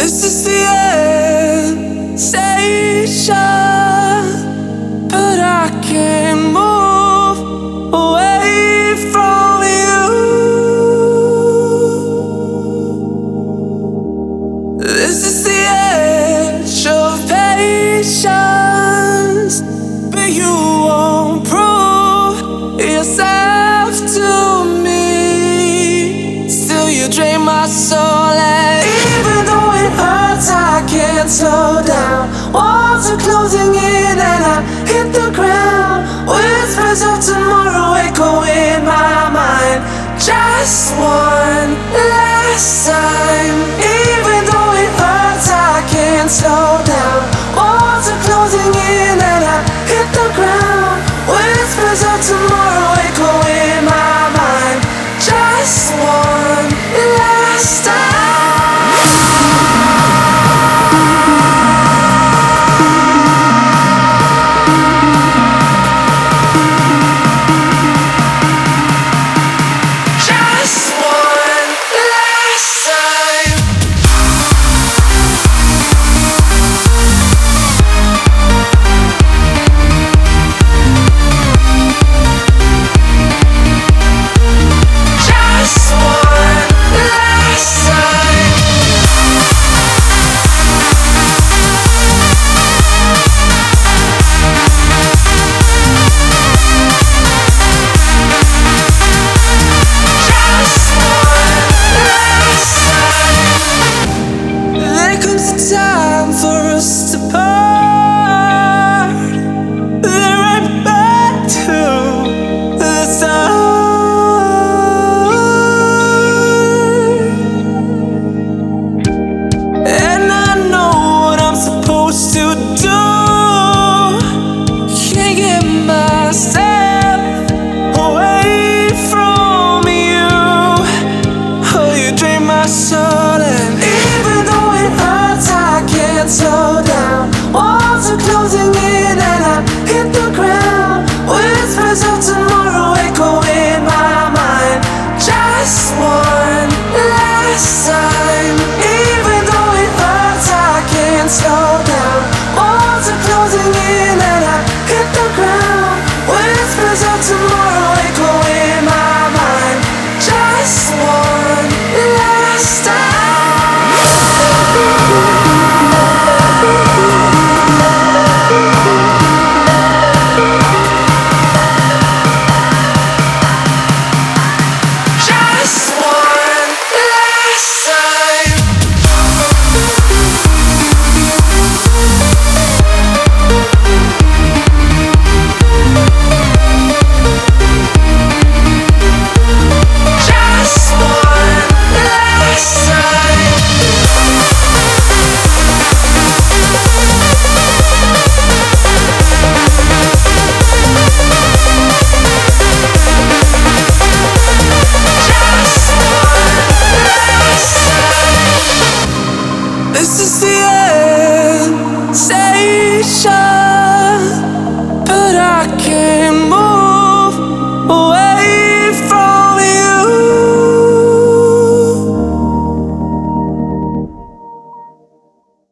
This is the end station, but I can't move away from you. This is the edge of patience, but you won't prove yourself to me. Still you drain my soul, and even though it hurts, I can't slow down. Walls are closing in and I hit the ground. Whispers of tomorrow echo in my mind. Just one last sign.